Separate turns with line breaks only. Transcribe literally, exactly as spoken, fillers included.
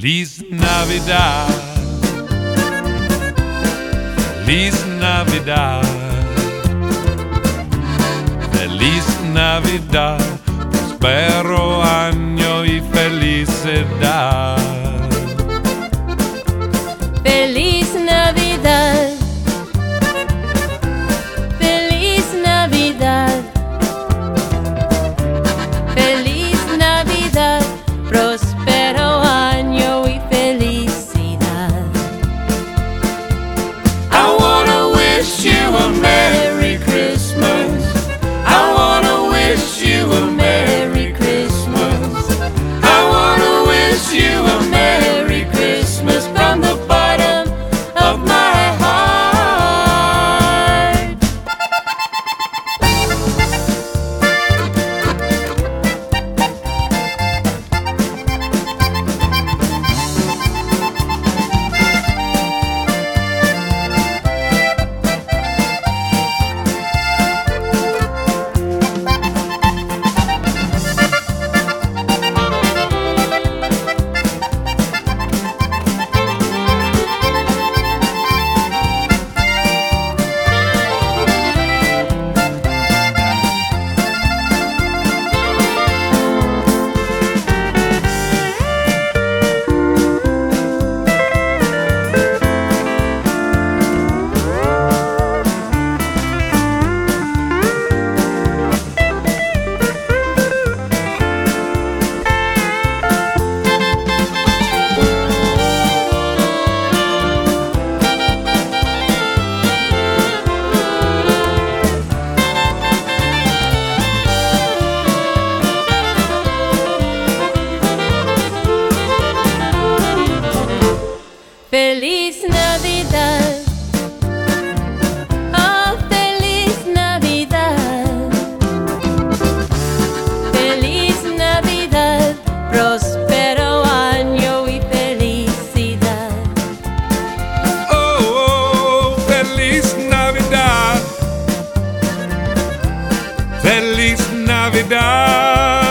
Feliz Navidad, Feliz Navidad, Feliz Navidad, prospero año y felicidad.
Feliz Navidad, Feliz Navidad, Feliz Navidad, próspero año y felicidad.
I wanna wish you a Merry Christmas. I wanna wish you a Merry Christmas. I wanna wish you a Merry Christmas from the bottom of my heart.
Feliz Navidad, oh Feliz Navidad, Feliz Navidad, próspero año y felicidad.
Oh, oh, Feliz Navidad, Feliz Navidad.